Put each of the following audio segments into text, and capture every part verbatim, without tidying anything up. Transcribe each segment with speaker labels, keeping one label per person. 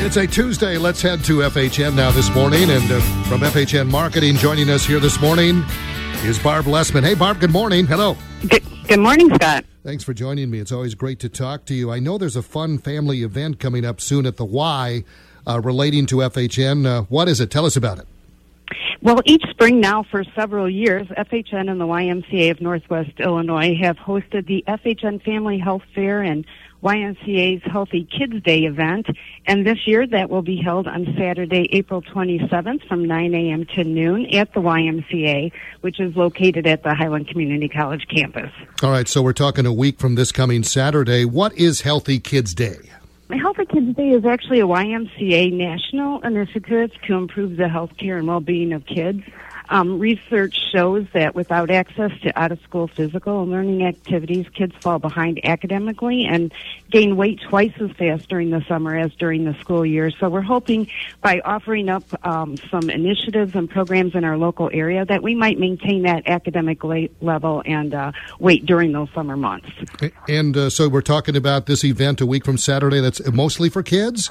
Speaker 1: It's a Tuesday. Let's head to F H N now this morning. And uh, from F H N Marketing, joining us here this morning is Barb Lessman. Hey, Barb, good morning. Hello.
Speaker 2: Good, good morning, Scott.
Speaker 1: Thanks for joining me. It's always great to talk to you. I know there's a fun family event coming up soon at the Y uh, relating to F H N. Uh, what is it? Tell us about it.
Speaker 2: Well, each spring now for several years, F H N and the Y M C A of Northwest Illinois have hosted the F H N Family Health Fair and Y M C A's Healthy Kids Day event. And this year that will be held on Saturday, April twenty-seventh from nine a.m. to noon at the Y M C A, which is located at the Highland Community College campus.
Speaker 1: All right, so we're talking a week from this coming Saturday. What is Healthy Kids Day?
Speaker 2: Healthy Kids Day is actually a Y M C A national initiative to improve the health care and well-being of kids. Um, research shows that without access to out-of-school physical and learning activities, kids fall behind academically and gain weight twice as fast during the summer as during the school year. So we're hoping by offering up um, some initiatives and programs in our local area that we might maintain that academic level and uh, weight during those summer months.
Speaker 1: And uh, so we're talking about this event a week from Saturday that's mostly for kids?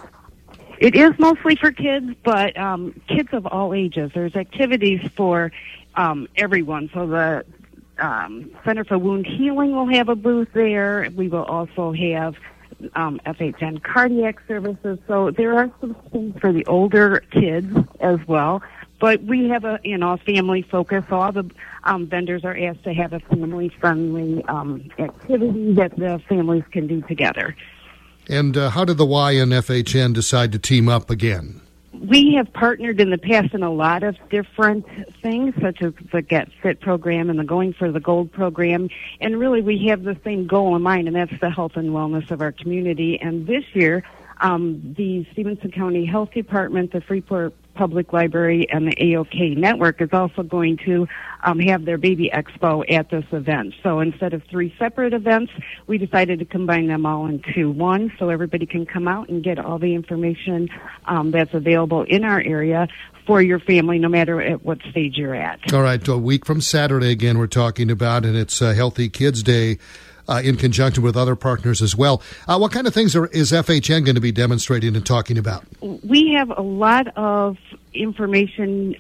Speaker 2: It is mostly for kids, but um, kids of all ages. There's activities for um, everyone. So the um, Center for Wound Healing will have a booth there. We will also have um, F H N cardiac services. So there are some things for the older kids as well. But we have a you know family focus. So all the um, vendors are asked to have a family-friendly um, activity that the families can do together.
Speaker 1: And uh, how did the Y and F H N decide to team up again?
Speaker 2: We have partnered in the past in a lot of different things, such as the Get Fit program and the Going for the Gold program. And really, we have the same goal in mind, and that's the health and wellness of our community. And this year, um, the Stevenson County Health Department, the Freeport Public Library, and the A O K Network is also going to um, have their Baby Expo at this event. So instead of three separate events, we decided to combine them all into one so everybody can come out and get all the information um, that's available in our area for your family, no matter at what stage you're at.
Speaker 1: All right, a week from Saturday again we're talking about, and it's uh, Healthy Kids Day. Uh, in conjunction with other partners as well. Uh, what kind of things are, is F H N going to be demonstrating and talking about?
Speaker 2: We have a lot of information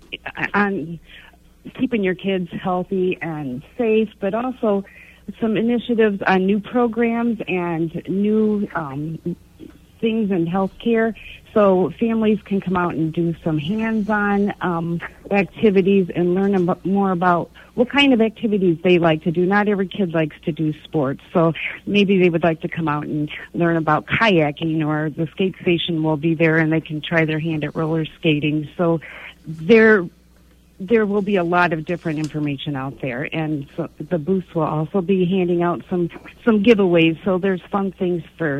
Speaker 2: on keeping your kids healthy and safe, but also some initiatives on new programs and new um, things in healthcare. So families can come out and do some hands-on um, activities and learn about, more about what kind of activities they like to do. Not every kid likes to do sports, so maybe they would like to come out and learn about kayaking, or the skate station will be there and they can try their hand at roller skating. So there there will be a lot of different information out there, and so the booths will also be handing out some, some giveaways, so there's fun things for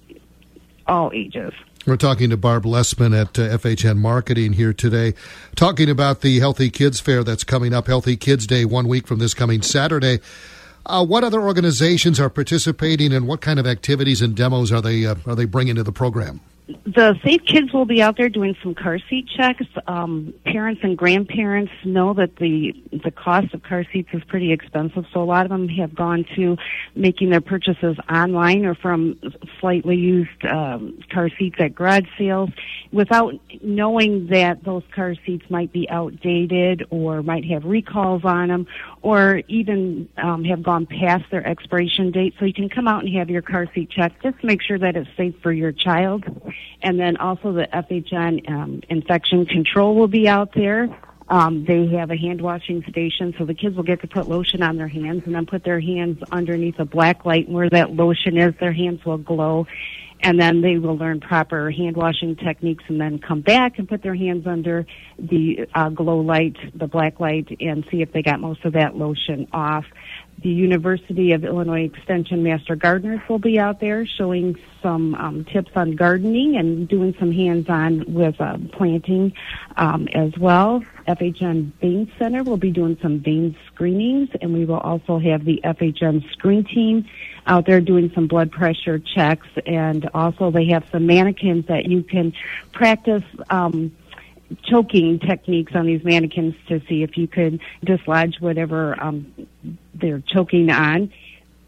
Speaker 2: all ages.
Speaker 1: We're talking to Barb Lessman at uh, F H N Marketing here today, talking about the Healthy Kids Fair that's coming up, Healthy Kids Day, one week from this coming Saturday. Uh, what other organizations are participating, and what kind of activities and demos are they uh, are they bringing to the program?
Speaker 2: The Safe Kids will be out there doing some car seat checks. Um, parents and grandparents know that the the cost of car seats is pretty expensive, so a lot of them have gone to making their purchases online or from slightly used um, car seats at garage sales without knowing that those car seats might be outdated or might have recalls on them, or even um, have gone past their expiration date. So you can come out and have your car seat checked just to make sure that it's safe for your child. And then also the F H N um, infection control will be out there. Um, they have a hand washing station, so the kids will get to put lotion on their hands and then put their hands underneath a black light, and where that lotion is, their hands will glow. And then they will learn proper hand washing techniques and then come back and put their hands under the uh, glow light, the black light, and see if they got most of that lotion off. The University of Illinois Extension Master Gardeners will be out there showing some um, tips on gardening and doing some hands-on with uh, planting um, as well. F H N Vein Center will be doing some vein screenings, and we will also have the F H N screen team out there doing some blood pressure checks, and also they have some mannequins that you can practice um, choking techniques on these mannequins to see if you could dislodge whatever um, they're choking on.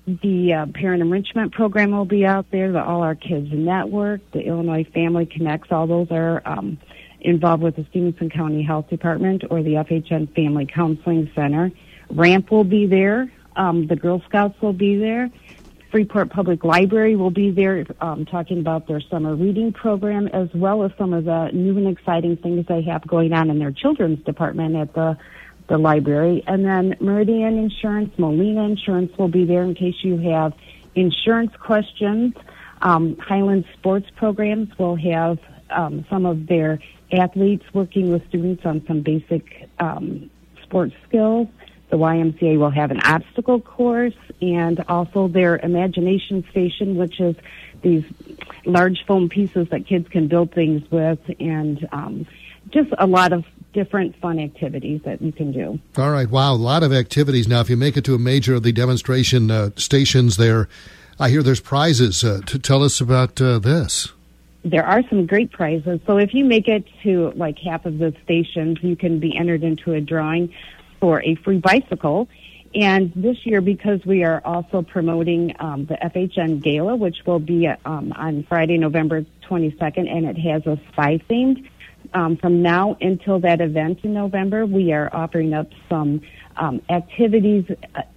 Speaker 2: The uh, Parent Enrichment Program will be out there, the All Our Kids Network, the Illinois Family Connects, all those are um, involved with the Stevenson County Health Department or the F H N Family Counseling Center. RAMP will be there. Um, the Girl Scouts will be there. Freeport Public Library will be there um, talking about their summer reading program, as well as some of the new and exciting things they have going on in their children's department at the the library. And then Meridian Insurance, Molina Insurance will be there in case you have insurance questions. Um, Highland Sports Programs will have um, some of their athletes working with students on some basic um, sports skills. The Y M C A will have an obstacle course, and also their Imagination Station, which is these large foam pieces that kids can build things with, and um, just a lot of different fun activities that you can do.
Speaker 1: All right. Wow. A lot of activities. Now, if you make it to a major of the demonstration uh, stations there, I hear there's prizes. Uh, to tell us about uh, this.
Speaker 2: There are some great prizes. So if you make it to like half of the stations, you can be entered into a drawing for a free bicycle. And this year, because we are also promoting um, the F H N Gala, which will be um, on Friday, November twenty-second, and it has a spy theme. Um, from now until that event in November, we are offering up some um, activities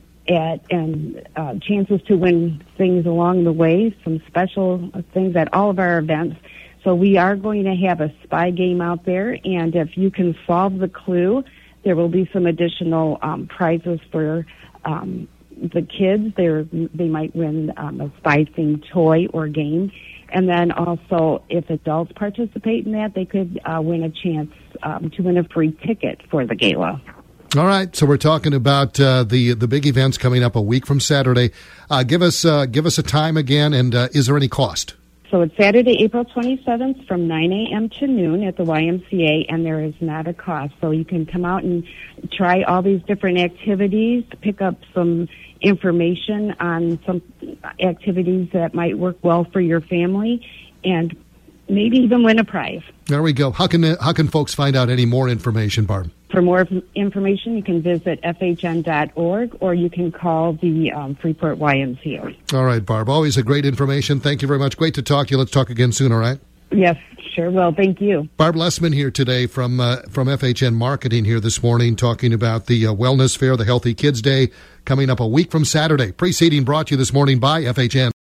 Speaker 2: at and uh, chances to win things along the way, some special things at all of our events. So we are going to have a spy game out there, and if you can solve the clue, there will be some additional um, prizes for um, the kids. They're, they might win um, a spy-themed toy or game. And then also, if adults participate in that, they could uh, win a chance um, to win a free ticket for the gala.
Speaker 1: All right, so we're talking about uh, the the big events coming up a week from Saturday. Uh, give us uh, give us a time again, and uh, is there any cost?
Speaker 2: So it's Saturday, April twenty-seventh from nine a.m. to noon at the Y M C A, and there is not a cost. So you can come out and try all these different activities, pick up some information on some activities that might work well for your family, and maybe even win a prize.
Speaker 1: There we go. How can how can folks find out any more information, Barb?
Speaker 2: For more information, you can visit F H N dot org, or you can call the um, Freeport Y M C A.
Speaker 1: All right, Barb. Always a great information. Thank you very much. Great to talk to you. Let's talk again soon, all right?
Speaker 2: Yes, sure will. Thank you.
Speaker 1: Barb Lessman here today from uh, from F H N Marketing here this morning, talking about the uh, Wellness Fair, the Healthy Kids Day, coming up a week from Saturday. Preceding brought to you this morning by F H N.